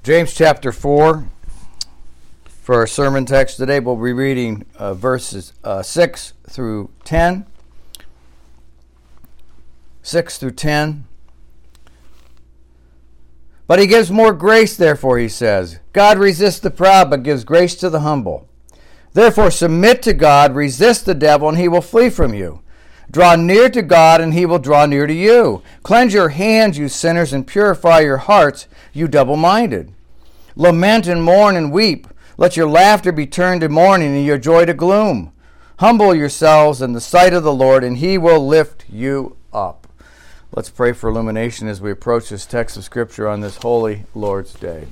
James chapter 4. For our sermon text today, we'll be reading verses 6 through 10. 6 through 10. But he gives more grace, therefore, he says. God resists the proud, but gives grace to the humble. Therefore, submit to God, resist the devil, and he will flee from you. Draw near to God, and he will draw near to you. Cleanse your hands, you sinners, and purify your hearts, you double-minded. Lament and mourn and weep. Let your laughter be turned to mourning and your joy to gloom. Humble yourselves in the sight of the Lord, and he will lift you up. Let's pray for illumination as we approach this text of Scripture on this holy Lord's Day.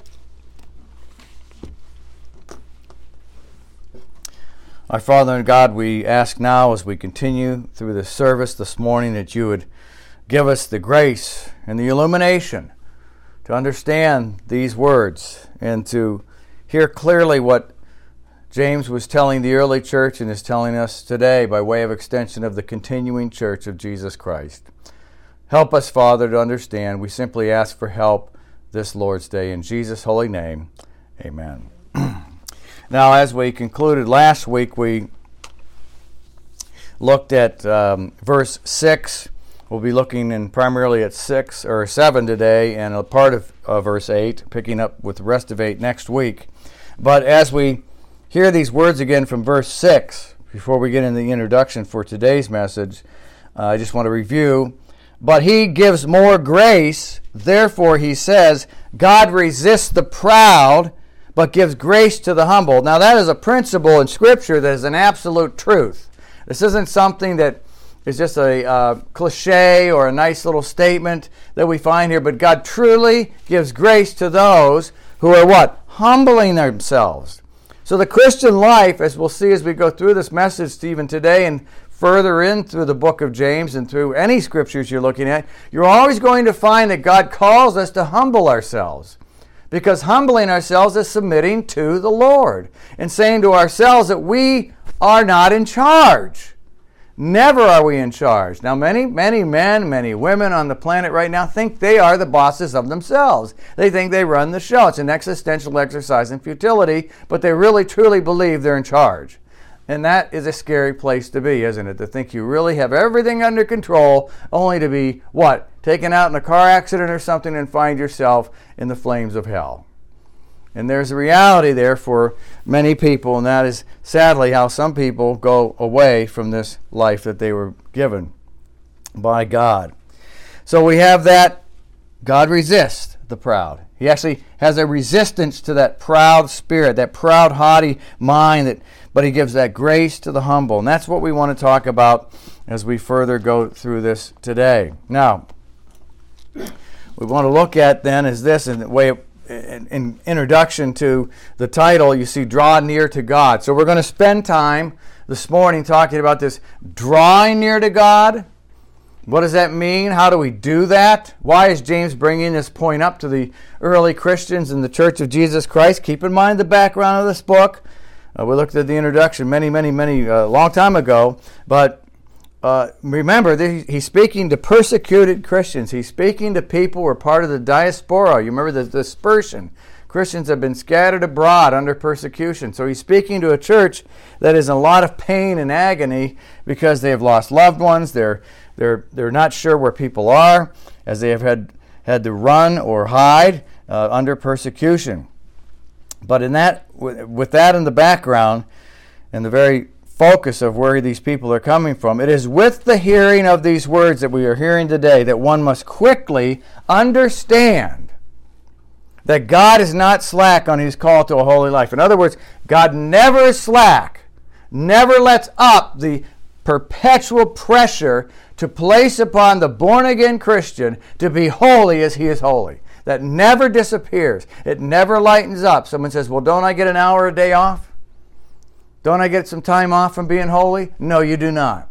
Our Father and God, we ask now as we continue through this service this morning that you would give us the grace and the illumination to understand these words and to hear clearly what James was telling the early church and is telling us today by way of extension of the continuing church of Jesus Christ. Help us, Father, to understand. We simply ask for help this Lord's Day. In Jesus' holy name, amen. Now, as we concluded last week, we looked at verse 6. We'll be looking primarily at 6 or 7 today and a part of verse 8, picking up with the rest of 8 next week. But as we hear these words again from verse 6, before we get into the introduction for today's message, I just want to review. But he gives more grace, therefore he says, God resists the proud, but gives grace to the humble. Now that is a principle in Scripture that is an absolute truth. This isn't something that is just a cliche or a nice little statement that we find here, but God truly gives grace to those who are what? Humbling themselves. So the Christian life, as we'll see as we go through this message even today and further in through the book of James and through any scriptures you're looking at, you're always going to find that God calls us to humble ourselves. Because humbling ourselves is submitting to the Lord and saying to ourselves that we are not in charge. Never are we in charge. Now, many men, many women on the planet right now think they are the bosses of themselves. They think they run the show. It's an existential exercise in futility, but they really, truly believe they're in charge. And that is a scary place to be, isn't it? To think you really have everything under control, only to be, what? Taken out in a car accident or something and find yourself in the flames of hell. And there's a reality there for many people, and that is sadly how some people go away from this life that they were given by God. So we have that God resists the proud. He actually has a resistance to that proud spirit, that proud, haughty mind, but he gives that grace to the humble. And that's what we want to talk about as we further go through this today. Now, we want to look at then is this in the way of in introduction to the title, you see, Draw Near to God. So we're going to spend time this morning talking about this drawing near to God. What does that mean? How do we do that? Why is James bringing this point up to the early Christians in the Church of Jesus Christ? Keep in mind the background of this book. We looked at the introduction many long time ago, but remember, he's speaking to persecuted Christians. He's speaking to people who are part of the diaspora. You remember the dispersion. Christians have been scattered abroad under persecution. So he's speaking to a church that is in a lot of pain and agony because they have lost loved ones. They're not sure where people are, as they have had to run or hide under persecution. But with that in the background, and the very focus of where these people are coming from, it is with the hearing of these words that we are hearing today that one must quickly understand that God is not slack on his call to a holy life. In other words, God never is slack, never lets up the perpetual pressure to place upon the born-again Christian to be holy as he is holy. That never disappears. It never lightens up. Someone says, well, don't I get an hour a day off? Don't I get some time off from being holy? No, you do not.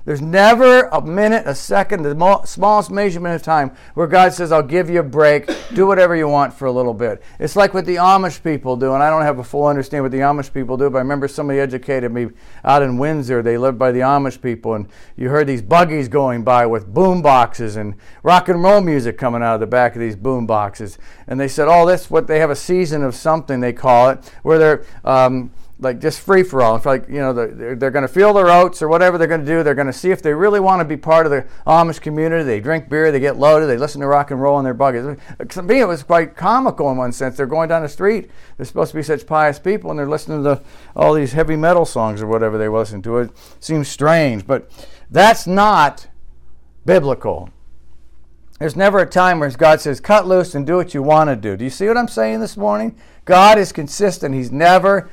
There's never a minute, a second, the smallest measurement of time where God says, I'll give you a break, do whatever you want for a little bit. It's like what the Amish people do, and I don't have a full understanding what the Amish people do, but I remember somebody educated me out in Windsor. They lived by the Amish people, and you heard these buggies going by with boom boxes and rock and roll music coming out of the back of these boom boxes. And they said, oh, that's what they have, a season of something, they call it, where they're like just free for all. It's like, you know, they're going to feel their oats or whatever they're going to do. They're going to see if they really want to be part of the Amish community. They drink beer, they get loaded, they listen to rock and roll in their buggies. To me, it was quite comical in one sense. They're going down the street. They're supposed to be such pious people, and they're listening to all these heavy metal songs or whatever they listen to. It seems strange, but that's not biblical. There's never a time where God says, cut loose and do what you want to do. Do you see what I'm saying this morning? God is consistent. He's never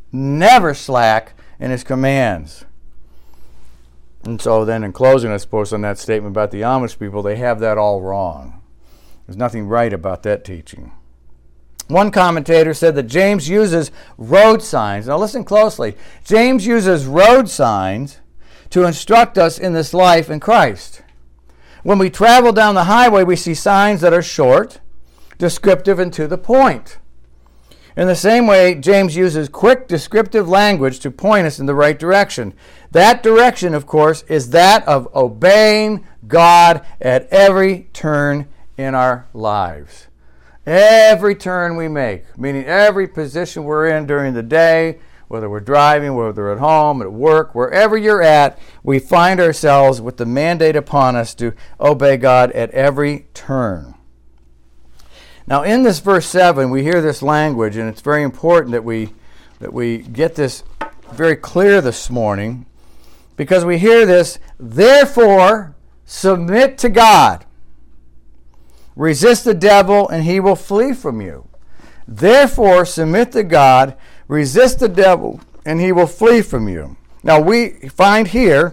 slack in his commands. And so then in closing, I suppose, on that statement about the Amish people, they have that all wrong. There's nothing right about that teaching. One commentator said that James uses road signs. Now listen closely. James uses road signs to instruct us in this life in Christ. When we travel down the highway, we see signs that are short, descriptive, and to the point. In the same way, James uses quick, descriptive language to point us in the right direction. That direction, of course, is that of obeying God at every turn in our lives. Every turn we make, meaning every position we're in during the day, whether we're driving, whether we're at home, at work, wherever you're at, we find ourselves with the mandate upon us to obey God at every turn. Now, in this verse 7, we hear this language, and it's very important that we get this very clear this morning, because we hear this, therefore, submit to God. Resist the devil, and he will flee from you. Therefore, submit to God, resist the devil, and he will flee from you. Now, we find here,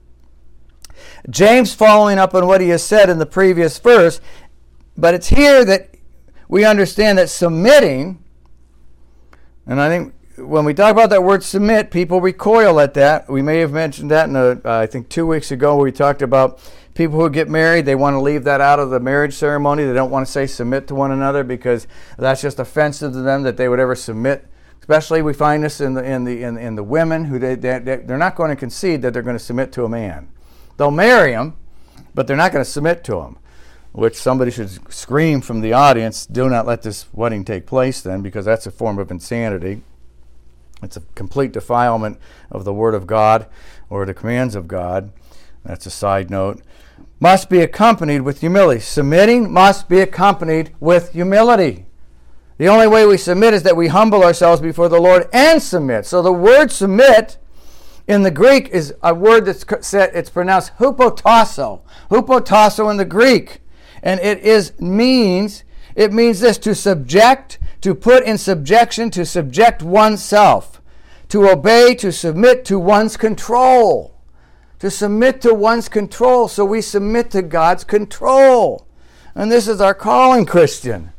James following up on what he has said in the previous verse, but it's here that we understand that submitting, and I think when we talk about that word submit, people recoil at that. We may have mentioned that I think 2 weeks ago, where we talked about people who get married. They want to leave that out of the marriage ceremony. They don't want to say submit to one another because that's just offensive to them that they would ever submit. Especially we find this in the women who they're not going to concede that they're going to submit to a man. They'll marry him, but they're not going to submit to him. Which somebody should scream from the audience, do not let this wedding take place then, because that's a form of insanity. It's a complete defilement of the Word of God or the commands of God. That's a side note. Must be accompanied with humility. Submitting must be accompanied with humility. The only way we submit is that we humble ourselves before the Lord and submit. So the word submit in the Greek is a word it's pronounced hupotasso. Hupotasso in the Greek. And it means this, to subject, to put in subjection, to subject oneself, to obey, to submit to one's control. To submit to one's control, so we submit to God's control. And this is our calling, Christian.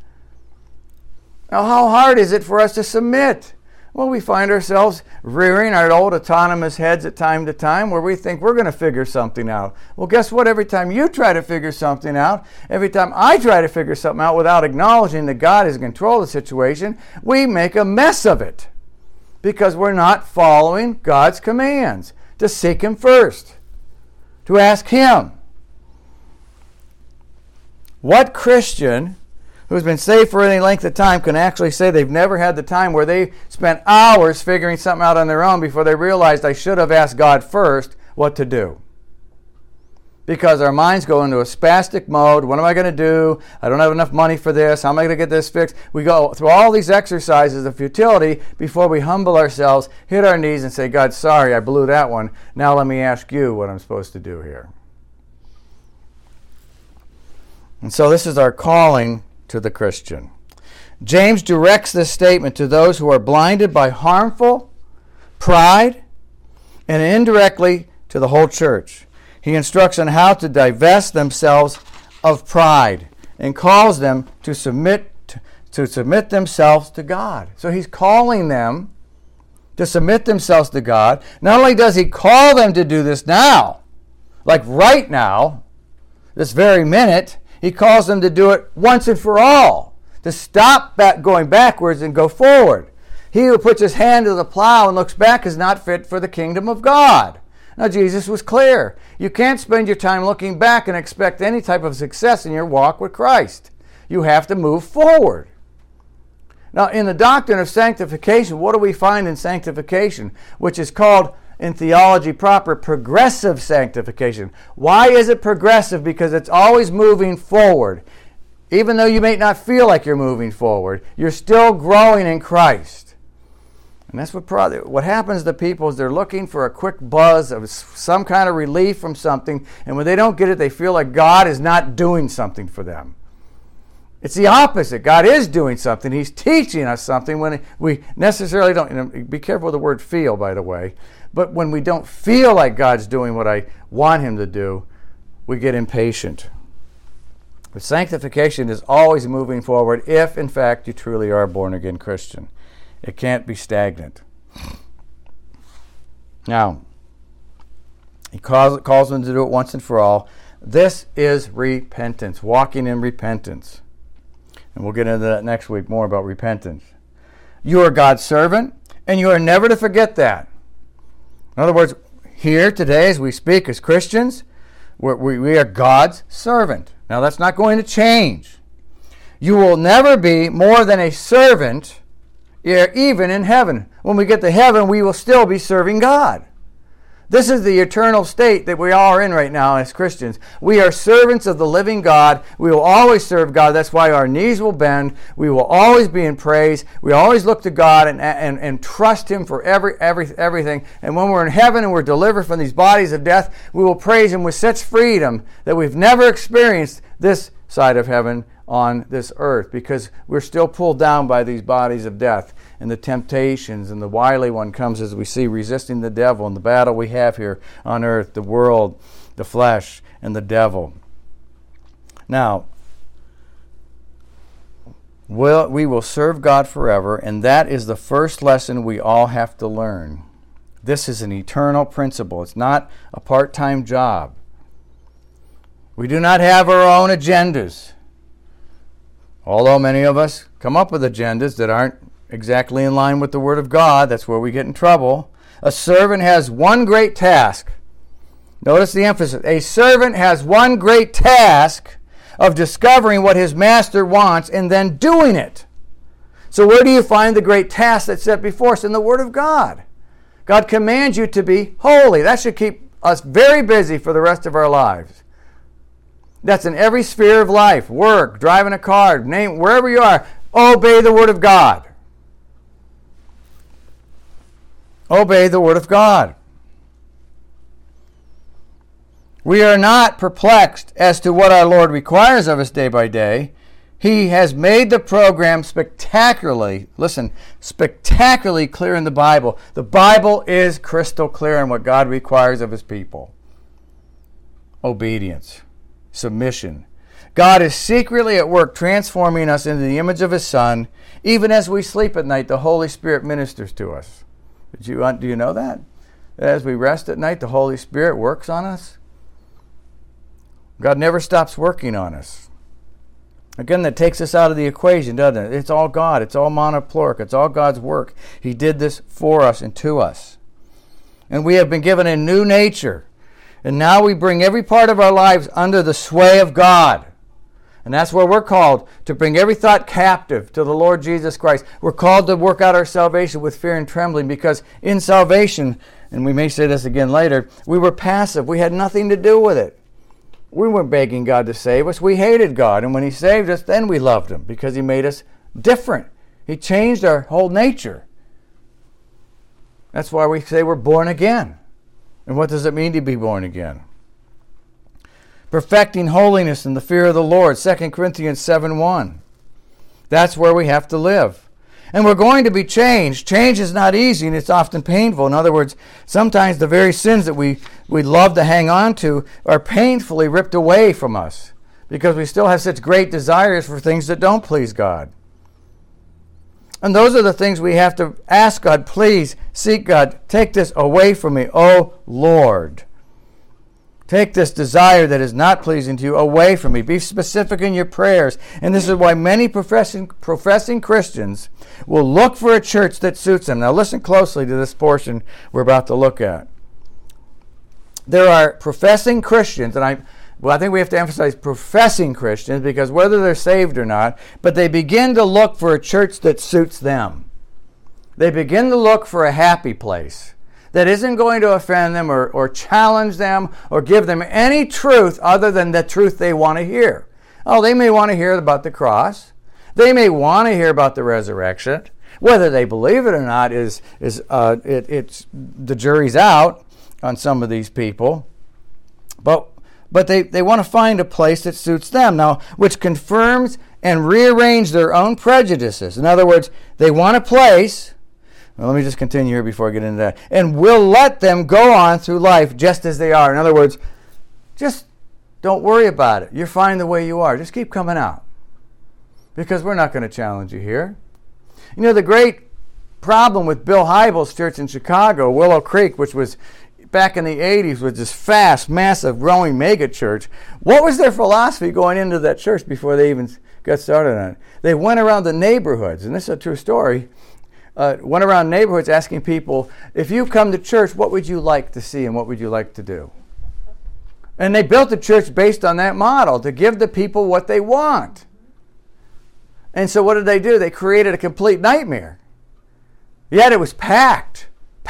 Now, how hard is it for us to submit? Well, we find ourselves rearing our old autonomous heads at time to time where we think we're going to figure something out. Well, guess what? Every time you try to figure something out, every time I try to figure something out without acknowledging that God is in control of the situation, we make a mess of it because we're not following God's commands to seek Him first, to ask Him. What Christian who's been saved for any length of time can actually say they've never had the time where they spent hours figuring something out on their own before they realized I should have asked God first what to do? Because our minds go into a spastic mode. What am I going to do? I don't have enough money for this. How am I going to get this fixed? We go through all these exercises of futility before we humble ourselves, hit our knees, and say, God, sorry, I blew that one. Now let me ask you what I'm supposed to do here. And so this is our calling to the Christian. James directs this statement to those who are blinded by harmful pride and indirectly to the whole church. He instructs on how to divest themselves of pride and calls them to submit themselves to God. So he's calling them to submit themselves to God. Not only does he call them to do this now, Like right now, this very minute, he calls them to do it once and for all, to stop going backwards and go forward. He who puts his hand to the plow and looks back is not fit for the kingdom of God. Now, Jesus was clear. You can't spend your time looking back and expect any type of success in your walk with Christ. You have to move forward. Now, in the doctrine of sanctification, what do we find in sanctification, which is called, in theology proper, progressive sanctification? Why is it progressive? Because it's always moving forward. Even though you may not feel like you're moving forward, you're still growing in Christ. And that's what happens to people is they're looking for a quick buzz of some kind of relief from something, and when they don't get it, they feel like God is not doing something for them. It's the opposite. God is doing something. He's teaching us something when we necessarily don't. Be careful with the word feel, by the way. But when we don't feel like God's doing what I want him to do, we get impatient. But sanctification is always moving forward if, in fact, you truly are a born-again Christian. It can't be stagnant. Now, he calls them to do it once and for all. This is repentance, walking in repentance. And we'll get into that next week, more about repentance. You are God's servant, and you are never to forget that. In other words, here today, as we speak as Christians, we are God's servant. Now, that's not going to change. You will never be more than a servant, even in heaven. When we get to heaven, we will still be serving God. This is the eternal state that we all are in right now as Christians. We are servants of the living God. We will always serve God. That's why our knees will bend. We will always be in praise. We always look to God and trust him for everything. And when we're in heaven and we're delivered from these bodies of death, we will praise him with such freedom that we've never experienced this side of heaven on this earth, because we're still pulled down by these bodies of death and the temptations, and the wily one comes, as we see, resisting the devil and the battle we have here on earth, the world, the flesh, and the devil. Now, we will serve God forever, and that is the first lesson we all have to learn. This is an eternal principle. It's not a part-time job. We do not have our own agendas. Although many of us come up with agendas that aren't exactly in line with the Word of God, that's where we get in trouble. A servant has one great task. Notice the emphasis. A servant has one great task of discovering what his master wants and then doing it. So where do you find the great task that's set before us? In the Word of God. God commands you to be holy. That should keep us very busy for the rest of our lives. That's in every sphere of life. Work, driving a car, wherever you are. Obey the Word of God. Obey the Word of God. We are not perplexed as to what our Lord requires of us day by day. He has made the program spectacularly clear in the Bible. The Bible is crystal clear on what God requires of his people. Obedience. Submission. God is secretly at work transforming us into the image of his Son. Even as we sleep at night, the Holy Spirit ministers to us. Do you know that? That as we rest at night, the Holy Spirit works on us? God never stops working on us. Again, that takes us out of the equation, doesn't it? It's all God. It's all monoploric. It's all God's work. He did this for us and to us. And we have been given a new nature. And now we bring every part of our lives under the sway of God. And that's where we're called, to bring every thought captive to the Lord Jesus Christ. We're called to work out our salvation with fear and trembling, because in salvation, and we may say this again later, we were passive. We had nothing to do with it. We weren't begging God to save us. We hated God. And when he saved us, then we loved him, because he made us different. He changed our whole nature. That's why we say we're born again. And what does it mean to be born again? Perfecting holiness in the fear of the Lord, 2 Corinthians 7:1. That's where we have to live. And we're going to be changed. Change is not easy, and it's often painful. In other words, sometimes the very sins that we love to hang on to are painfully ripped away from us, because we still have such great desires for things that don't please God. And those are the things we have to ask God, please, seek God, take this away from me, oh Lord. Take this desire that is not pleasing to you away from me. Be specific in your prayers. And this is why many professing Christians will look for a church that suits them. Now listen closely to this portion we're about to look at. There are professing Christians, and I think we have to emphasize professing Christians, because whether they're saved or not, but they begin to look for a church that suits them. They begin to look for a happy place that isn't going to offend them or challenge them or give them any truth other than the truth they want to hear. Oh, they may want to hear about the cross. They may want to hear about the resurrection. Whether they believe it or not it's the jury's out on some of these people. But they want to find a place that suits them, now, which confirms and rearranges their own prejudices. In other words, they want a place. Well, let me just continue here before I get into that. And we'll let them go on through life just as they are. In other words, just don't worry about it. You're fine the way you are. Just keep coming out, because we're not going to challenge you here. You know, the great problem with Bill Hybels' church in Chicago, Willow Creek, which was back in the 80s, was this fast, massive, growing mega church. What was their philosophy going into that church before they even got started on it? They went around the neighborhoods, and this is a true story, went around neighborhoods asking people, if you come to church, what would you like to see and what would you like to do? And they built the church based on that model, to give the people what they want. And so what did they do? They created a complete nightmare. Yet it was packed.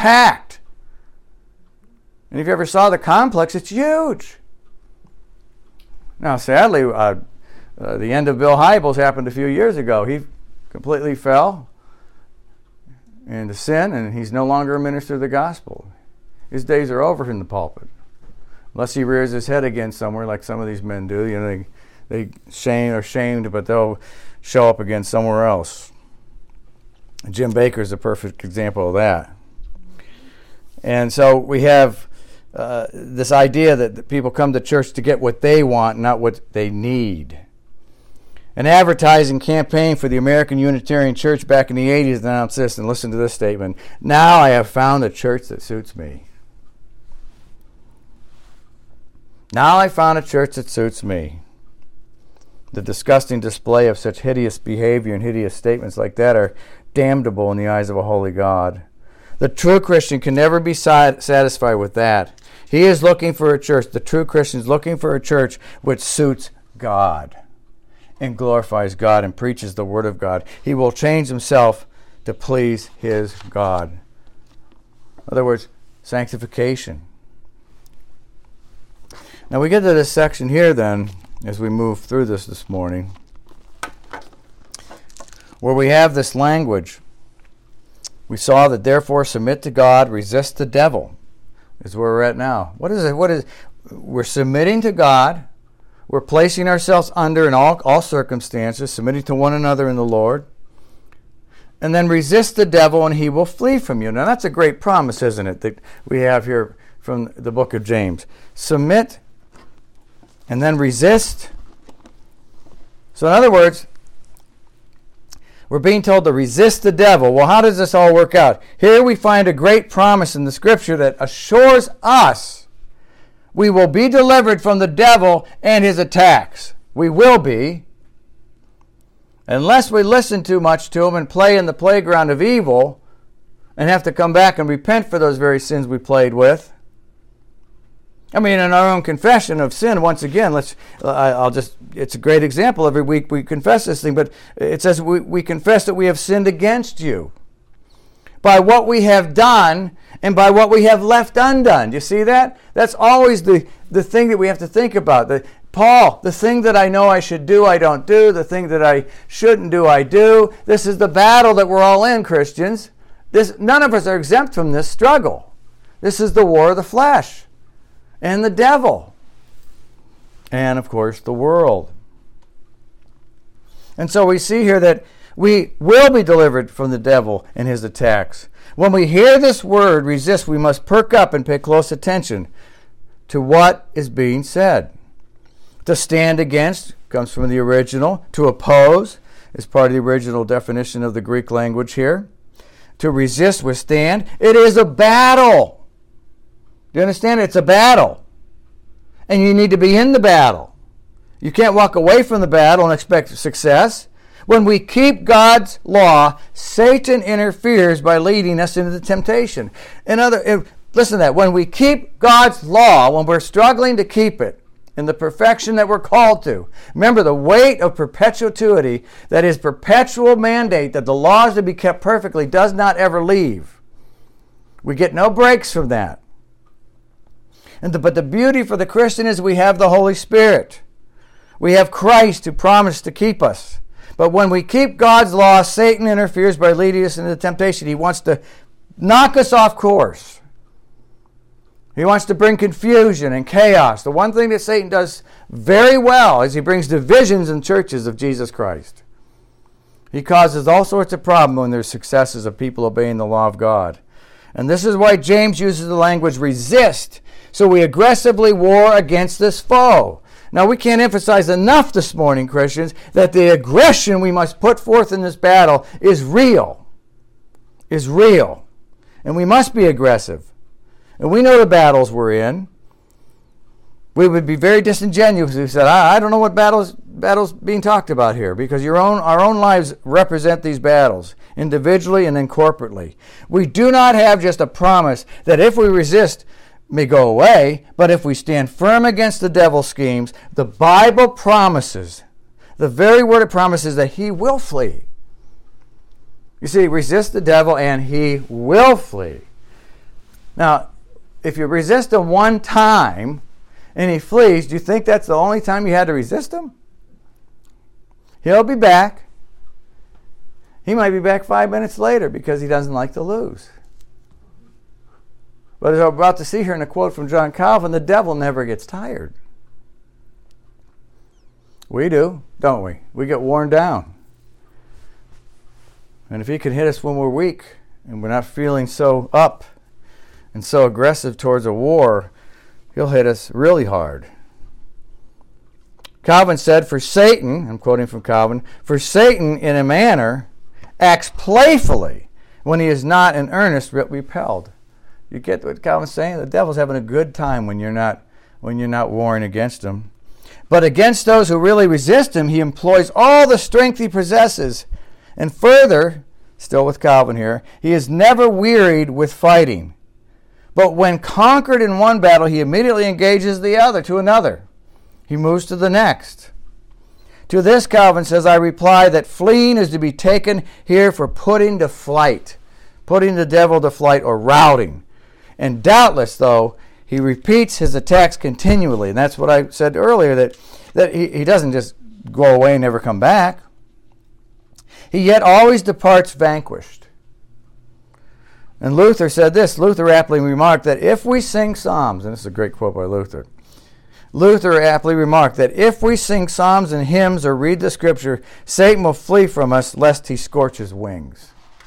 And if you ever saw the complex, it's huge. Now, sadly, the end of Bill Hybels happened a few years ago. He completely fell into sin, and he's no longer a minister of the gospel. His days are over in the pulpit, unless he rears his head again somewhere, like some of these men do. You know, they are shamed, but they'll show up again somewhere else. Jim Bakker's a perfect example of that. And so we have this idea that people come to church to get what they want, not what they need. An advertising campaign for the American Unitarian Church back in the 80s announced this, and listen to this statement: "Now I have found a church that suits me." Now I found a church that suits me. The disgusting display of such hideous behavior and hideous statements like that are damnable in the eyes of a holy God. The true Christian can never be satisfied with that. He is looking for a church. The true Christian is looking for a church which suits God and glorifies God and preaches the Word of God. He will change himself to please his God. In other words, sanctification. Now we get to this section here then, as we move through this morning, where we have this language. We saw that therefore submit to God, resist the devil, is where we're at now. What is it? We're submitting to God. We're placing ourselves under in all circumstances, submitting to one another in the Lord. And then resist the devil and he will flee from you. Now that's a great promise, isn't it, that we have here from the book of James. Submit and then resist. So in other words, we're being told to resist the devil. Well, how does this all work out? Here we find a great promise in the Scripture that assures us we will be delivered from the devil and his attacks. We will be. Unless we listen too much to him and play in the playground of evil and have to come back and repent for those very sins we played with. I mean, in our own confession of sin, once again, it's a great example. Every week we confess this thing, but it says we confess that we have sinned against you by what we have done and by what we have left undone. Do you see that? That's always the thing that we have to think about. The thing that I know I should do, I don't do. The thing that I shouldn't do, I do. This is the battle that we're all in, Christians. None of us are exempt from this struggle. This is the war of the flesh and the devil, and of course the world. And so we see here that we will be delivered from the devil and his attacks. When we hear this word, resist, we must perk up and pay close attention to what is being said. To stand against comes from the original. To oppose is part of the original definition of the Greek language here. To resist, withstand. It is a battle. Do you understand? It's a battle. and you need to be in the battle. You can't walk away from the battle and expect success. When we keep God's law, Satan interferes by leading us into the temptation. Listen to that. When we keep God's law, when we're struggling to keep it in the perfection that we're called to, remember the weight of perpetuity, that is perpetual mandate that the law is to be kept perfectly, does not ever leave. We get no breaks from that. But the beauty for the Christian is we have the Holy Spirit. We have Christ who promised to keep us. But when we keep God's law, Satan interferes by leading us into temptation. He wants to knock us off course. He wants to bring confusion and chaos. The one thing that Satan does very well is he brings divisions in churches of Jesus Christ. He causes all sorts of problems when there's successes of people obeying the law of God. And this is why James uses the language resist. So we aggressively war against this foe. Now, we can't emphasize enough this morning, Christians, that the aggression we must put forth in this battle is real. Is real. And we must be aggressive. And we know the battles we're in. We would be very disingenuous if we said, I don't know what battles being talked about here, because our own lives represent these battles, individually and then corporately. We do not have just a promise that if we resist, may go away, but if we stand firm against the devil's schemes, the Bible promises, the very word it promises, that he will flee. You see, resist the devil and he will flee. Now, if you resist him one time and he flees, do you think that's the only time you had to resist him? He'll be back. He might be back 5 minutes later because he doesn't like to lose. But as we're about to see here in a quote from John Calvin, the devil never gets tired. We do, don't we? We get worn down. And if he can hit us when we're weak and we're not feeling so up and so aggressive towards a war, he'll hit us really hard. Calvin said, for Satan, I'm quoting from Calvin, for Satan in a manner acts playfully when he is not in earnest repelled. You get what Calvin's saying? The devil's having a good time when you're not warring against him. But against those who really resist him, he employs all the strength he possesses. And further, still with Calvin here, he is never wearied with fighting. But when conquered in one battle, he immediately engages to another. He moves to the next. To this, Calvin says, I reply that fleeing is to be taken here for putting to flight, putting the devil to flight or routing. And doubtless, though, he repeats his attacks continually. And that's what I said earlier, that he doesn't just go away and never come back. He yet always departs vanquished. And Luther said this. Luther aptly remarked that if we sing psalms, and this is a great quote by Luther, Luther aptly remarked that if we sing psalms and hymns or read the scripture, Satan will flee from us lest he scorch his wings.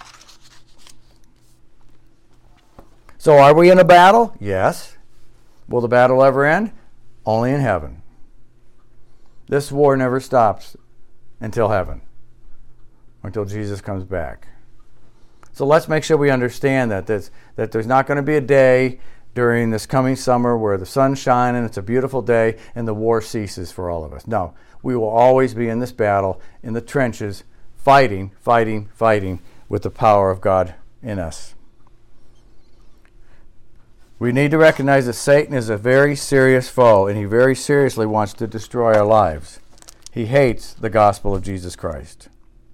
So are we in a battle? Yes. Will the battle ever end? Only in heaven. This war never stops until heaven, until Jesus comes back. So let's make sure we understand that there's not going to be a day during this coming summer where the sun's shining, it's a beautiful day, and the war ceases for all of us. No, we will always be in this battle, in the trenches, fighting with the power of God in us. We need to recognize that Satan is a very serious foe, and he very seriously wants to destroy our lives. He hates the gospel of Jesus Christ.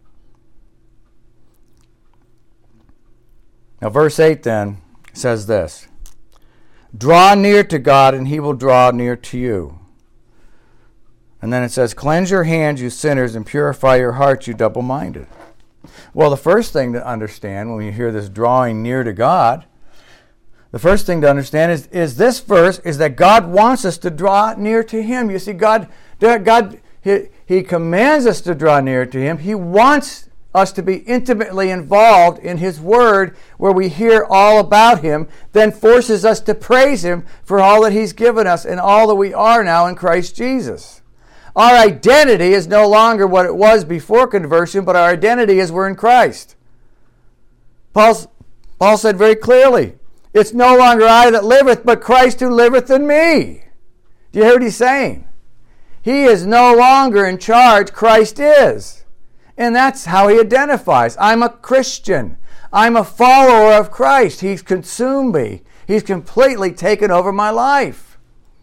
Now, verse 8 then says this, draw near to God, and he will draw near to you. And then it says, cleanse your hands, you sinners, and purify your hearts, you double-minded. Well, the first thing to understand when you hear this drawing near to God, the first thing to understand is this verse is that God wants us to draw near to him. You see, God he commands us to draw near to him. He wants us to be intimately involved in his word where we hear all about him, then forces us to praise him for all that he's given us and all that we are now in Christ Jesus. Our identity is no longer what it was before conversion, but our identity is we're in Christ. Paul said very clearly, it's no longer I that liveth, but Christ who liveth in me. Do you hear what he's saying? He is no longer in charge. Christ is. And that's how he identifies. I'm a Christian. I'm a follower of Christ. He's consumed me. He's completely taken over my life.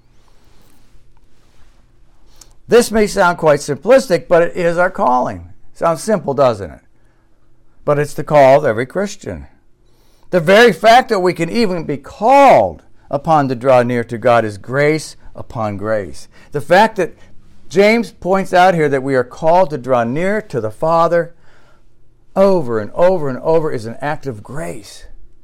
This may sound quite simplistic, but it is our calling. Sounds simple, doesn't it? But it's the call of every Christian. The very fact that we can even be called upon to draw near to God is grace upon grace. The fact that James points out here that we are called to draw near to the Father over and over and over is an act of grace.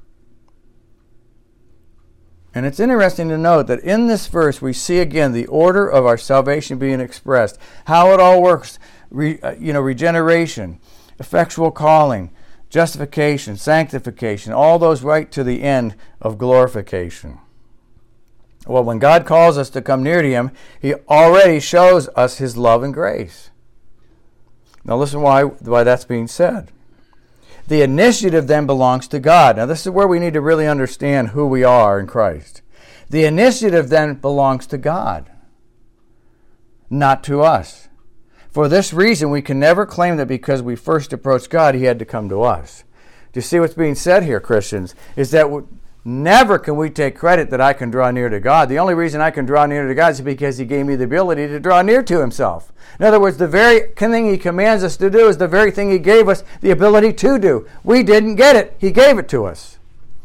And it's interesting to note that in this verse we see again the order of our salvation being expressed, how it all works, regeneration, effectual calling, justification, sanctification, all those right to the end of glorification. Well, when God calls us to come near to him, he already shows us his love and grace. Now listen why that's being said. The initiative then belongs to God. Now this is where we need to really understand who we are in Christ. The initiative then belongs to God, not to us. For this reason, we can never claim that because we first approached God, he had to come to us. Do you see what's being said here, Christians? Is that never can we take credit that I can draw near to God. The only reason I can draw near to God is because he gave me the ability to draw near to himself. In other words, the very thing he commands us to do is the very thing he gave us the ability to do. We didn't get it. He gave it to us.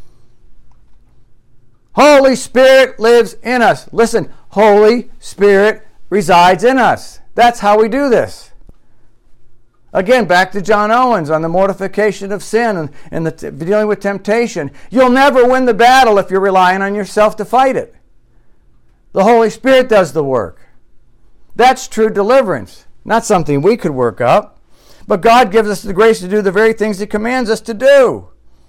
Holy Spirit lives in us. Listen, Holy Spirit resides in us. That's how we do this. Again, back to John Owens on the mortification of sin and dealing with temptation. You'll never win the battle if you're relying on yourself to fight it. The Holy Spirit does the work. That's true deliverance, not something we could work up. But God gives us the grace to do the very things he commands us to do.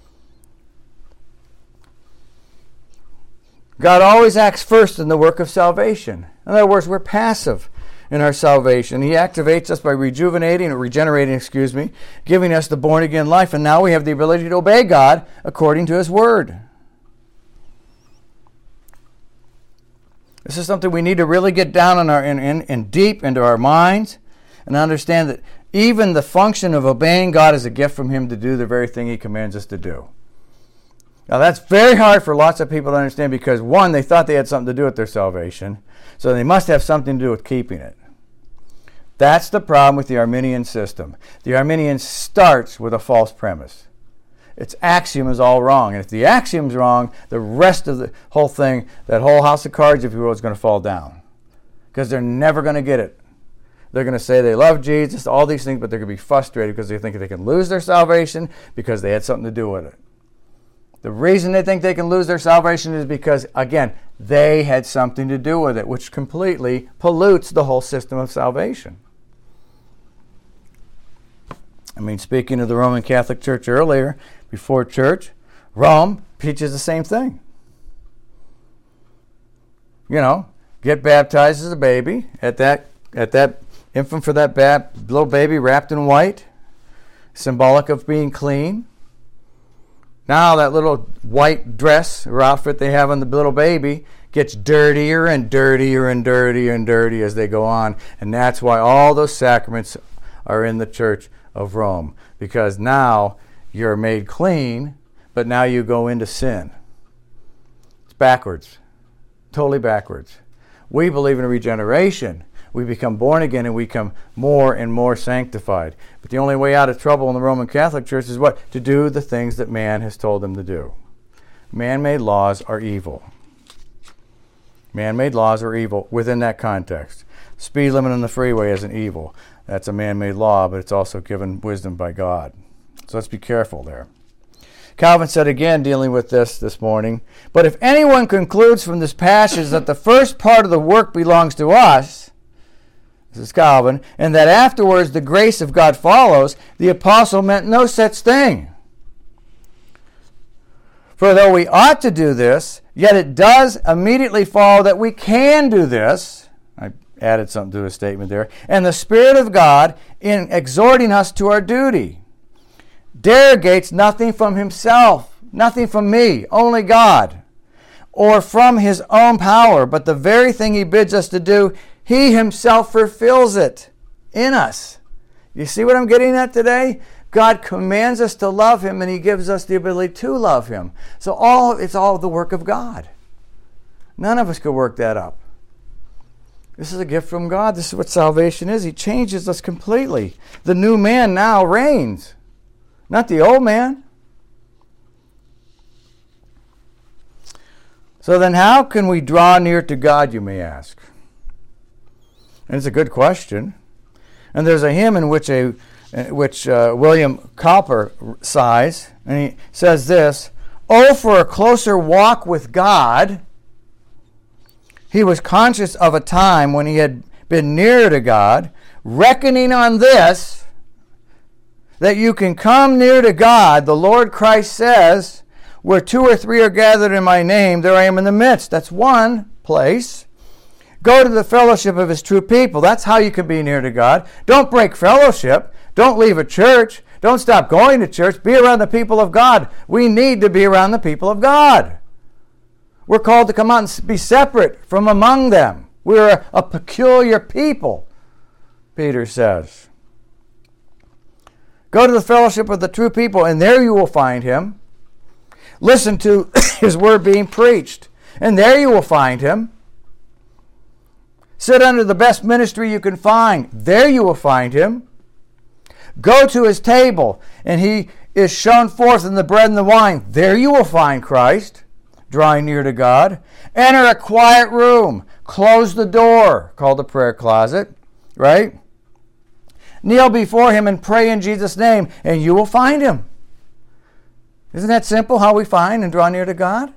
God always acts first in the work of salvation. In other words, we're passive in our salvation. He activates us by regenerating, giving us the born-again life, and now we have the ability to obey God according to his word. This is something we need to really get down in deep into our minds and understand that even the function of obeying God is a gift from him to do the very thing he commands us to do. Now that's very hard for lots of people to understand because, one, they thought they had something to do with their salvation, so they must have something to do with keeping it. That's the problem with the Arminian system. The Arminian starts with a false premise. Its axiom is all wrong. And if the axiom's wrong, the rest of the whole thing, that whole house of cards, if you will, is going to fall down. Because they're never going to get it. They're going to say they love Jesus, all these things, but they're going to be frustrated because they think they can lose their salvation because they had something to do with it. The reason they think they can lose their salvation is because, again, they had something to do with it, which completely pollutes the whole system of salvation. Speaking of the Roman Catholic Church earlier, before church, Rome teaches the same thing. Get baptized as a baby, at that infant for that little baby wrapped in white, symbolic of being clean. Now that little white dress or outfit they have on the little baby gets dirtier and dirtier and dirtier and dirty as they go on. And that's why all those sacraments are in the Church of Rome. Because now you're made clean, but now you go into sin. It's backwards. Totally backwards. We believe in regeneration. We become born again and we become more and more sanctified. But the only way out of trouble in the Roman Catholic Church is what? To do the things that man has told them to do. Man-made laws are evil. Man-made laws are evil within that context. Speed limit on the freeway isn't evil. That's a man-made law, but it's also given wisdom by God. So let's be careful there. Calvin said again, dealing with this morning, but if anyone concludes from this passage that the first part of the work belongs to us, this is Calvin, and that afterwards the grace of God follows, the apostle meant no such thing. For though we ought to do this, yet it does immediately follow that we can do this. I added something to a statement there. And the Spirit of God, in exhorting us to our duty, derogates nothing from himself, nothing from me, only God. or from his own power, but the very thing he bids us to do, he himself fulfills it in us. You see what I'm getting at today? God commands us to love him, and he gives us the ability to love him. So it's all the work of God. None of us could work that up. This is a gift from God. This is what salvation is. He changes us completely. The new man now reigns, not the old man. So then how can we draw near to God, you may ask? And it's a good question. And there's a hymn in which William Cowper sighs, and he says this, "Oh, for a closer walk with God." He was conscious of a time when he had been near to God, reckoning on this, that you can come near to God. The Lord Christ says, "Where 2 or 3 are gathered in my name, there I am in the midst." That's one place. Go to the fellowship of his true people. That's how you can be near to God. Don't break fellowship. Don't leave a church. Don't stop going to church. Be around the people of God. We need to be around the people of God. We're called to come out and be separate from among them. We're a peculiar people, Peter says. Go to the fellowship of the true people, and there you will find him. Listen to his word being preached, and there you will find him. Sit under the best ministry you can find. There you will find him. Go to his table, and he is shown forth in the bread and the wine. There you will find Christ, drawing near to God. Enter a quiet room. Close the door, called the prayer closet, right? Kneel before him and pray in Jesus' name, and you will find him. Isn't that simple, how we find and draw near to God?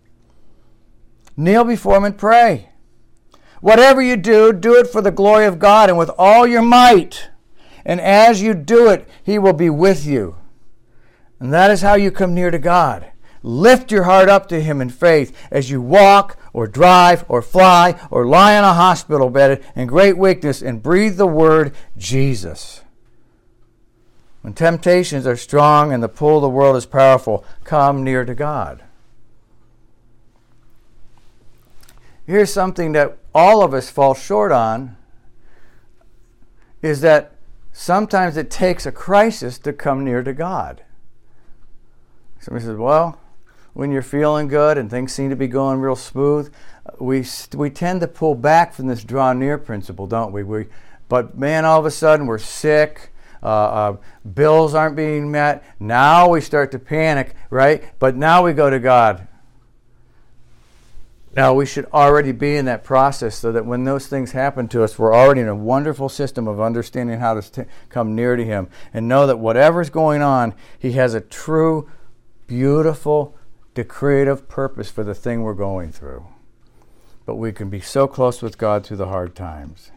Kneel before him and pray. Whatever you do, do it for the glory of God and with all your might. And as you do it, he will be with you. And that is how you come near to God. Lift your heart up to him in faith as you walk or drive or fly or lie on a hospital bed in great weakness and breathe the word Jesus. When temptations are strong and the pull of the world is powerful, come near to God. Here's something that all of us fall short on, is that sometimes it takes a crisis to come near to God. Somebody says, well, when you're feeling good and things seem to be going real smooth, we tend to pull back from this draw near principle, don't we? But man, all of a sudden we're sick, bills aren't being met. Now we start to panic, right? But now we go to God. Now we should already be in that process so that when those things happen to us, we're already in a wonderful system of understanding how to come near to him and know that whatever's going on, he has a true, beautiful, decretive purpose for the thing we're going through. But we can be so close with God through the hard times.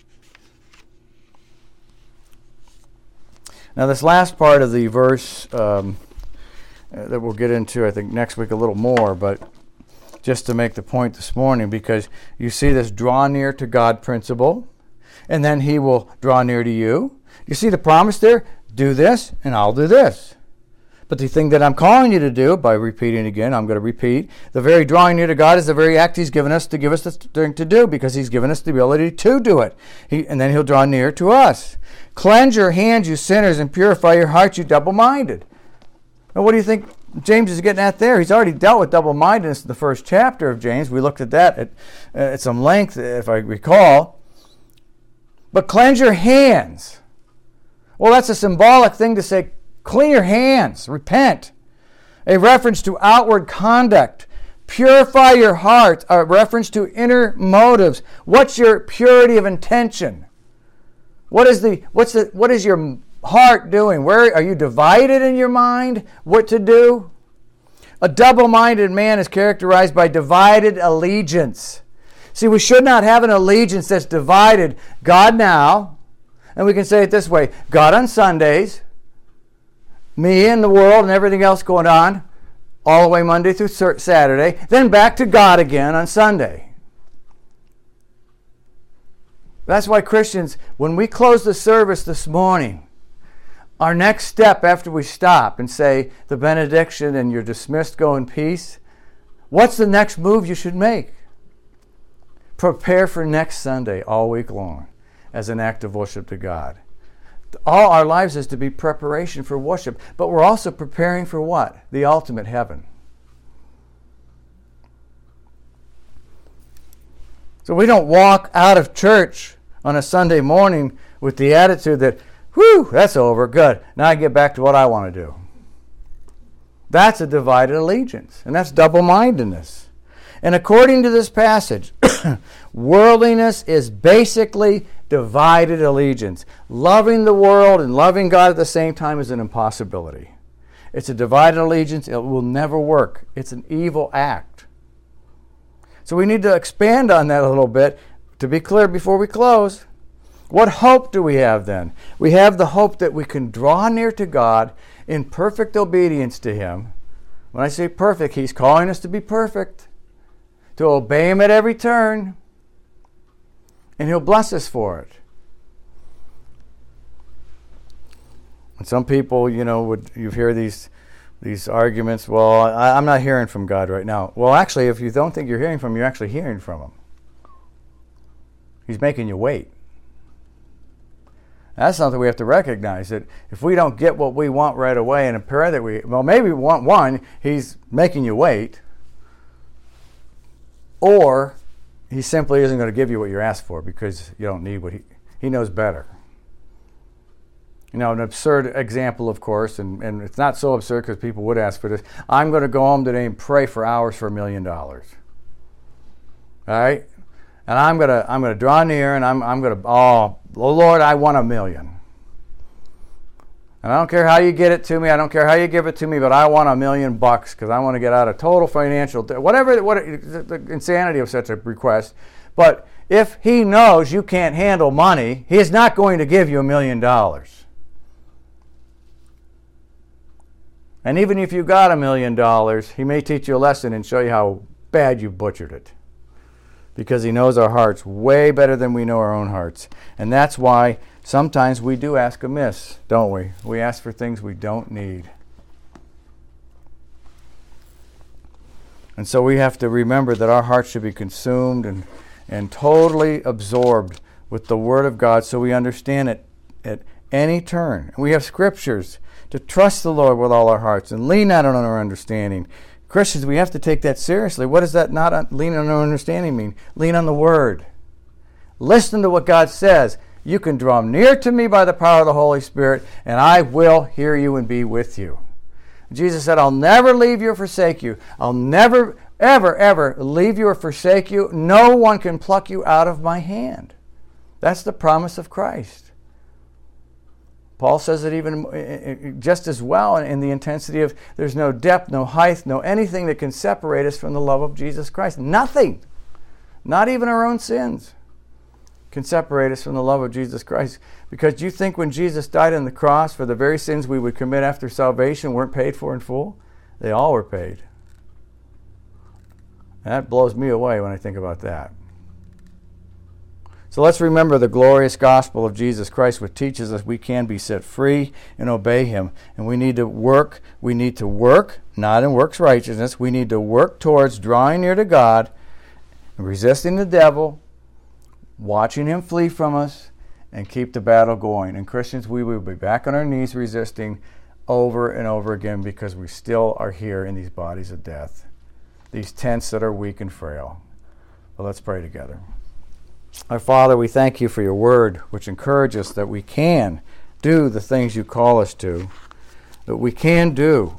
Now this last part of the verse that we'll get into, I think, next week a little more, but just to make the point this morning, because you see this draw near to God principle, and then he will draw near to you. You see the promise there? Do this, and I'll do this. But the thing that I'm calling you to do, by repeating again, I'm going to repeat, the very drawing near to God is the very act he's given us to give us the thing to do, because he's given us the ability to do it. And then he'll draw near to us. Cleanse your hands, you sinners, and purify your hearts, you double-minded. Now, what do you think James is getting at there? He's already dealt with double-mindedness in the first chapter of James. We looked at that at some length, if I recall. But cleanse your hands. Well, that's a symbolic thing to say, clean your hands, repent. A reference to outward conduct. Purify your heart, a reference to inner motives. What's your purity of intention? What is your heart doing? Where are you divided in your mind what to do? A double-minded man is characterized by divided allegiance. See, we should not have an allegiance that's divided. God now, and we can say it this way, God on Sundays, me and the world and everything else going on, all the way Monday through Saturday, then back to God again on Sunday. That's why Christians, when we close the service this morning, our next step after we stop and say the benediction and you're dismissed, go in peace, What's the next move you should make? Prepare for next Sunday all week long as an act of worship to God. All our lives is to be preparation for worship, but we're also preparing for what? The ultimate heaven. So we don't walk out of church on a Sunday morning with the attitude that, whew, that's over, good. Now I get back to what I want to do. That's a divided allegiance, and that's double-mindedness. And according to this passage, worldliness is basically divided allegiance. Loving the world and loving God at the same time is an impossibility. It's a divided allegiance. It will never work. It's an evil act. So we need to expand on that a little bit to be clear before we close. What hope do we have then? We have the hope that we can draw near to God in perfect obedience to Him. When I say perfect, He's calling us to be perfect, to obey Him at every turn, and He'll bless us for it. And some people, you hear these arguments, well, I'm not hearing from God right now. Well, actually, if you don't think you're hearing from Him, you're actually hearing from Him. He's making you wait. That's something we have to recognize, that if we don't get what we want right away in a prayer that maybe we want one, He's making you wait, or He simply isn't going to give you what you're asked for because you don't need what He knows better. An absurd example, of course, and it's not so absurd because people would ask for this. I'm going to go home today and pray for hours for $1 million. All right? And I'm gonna draw near, and I'm gonna, oh Lord, I want $1 million. And I don't care how you get it to me. I don't care how you give it to me, but I want $1 million because I want to get out of total financial whatever the insanity of such a request. But if He knows you can't handle money, He is not going to give you $1 million. And even if you got $1 million, He may teach you a lesson and show you how bad you butchered it. Because He knows our hearts way better than we know our own hearts. And that's why sometimes we do ask amiss, don't we? We ask for things we don't need. And so we have to remember that our hearts should be consumed and totally absorbed with the Word of God so we understand it at any turn. And we have scriptures to trust the Lord with all our hearts and lean not on our understanding. Christians, we have to take that seriously. What does that not lean on our understanding mean? Lean on the Word. Listen to what God says. You can draw near to me by the power of the Holy Spirit, and I will hear you and be with you. Jesus said, I'll never leave you or forsake you. I'll never, ever, ever leave you or forsake you. No one can pluck you out of my hand. That's the promise of Christ. Paul says it even just as well in the intensity of there's no depth, no height, no anything that can separate us from the love of Jesus Christ. Nothing, not even our own sins, can separate us from the love of Jesus Christ. Because you think when Jesus died on the cross for the very sins we would commit after salvation weren't paid for in full? They all were paid. And that blows me away when I think about that. So let's remember the glorious gospel of Jesus Christ, which teaches us we can be set free and obey Him. And we need to work. We need to work, not in works righteousness. We need to work towards drawing near to God, resisting the devil, watching him flee from us, and keep the battle going. And Christians, we will be back on our knees resisting over and over again because we still are here in these bodies of death, these tents that are weak and frail. Well, let's pray together. Our Father, we thank you for your word, which encourages us that we can do the things you call us to, that we can do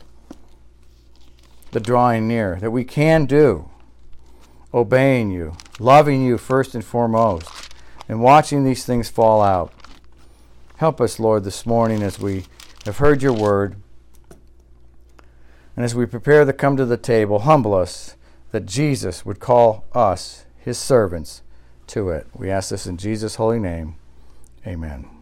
the drawing near, that we can do obeying you, loving you first and foremost, and watching these things fall out. Help us, Lord, this morning as we have heard your word, and as we prepare to come to the table, humble us that Jesus would call us, his servants, to it. We ask this in Jesus' holy name. Amen.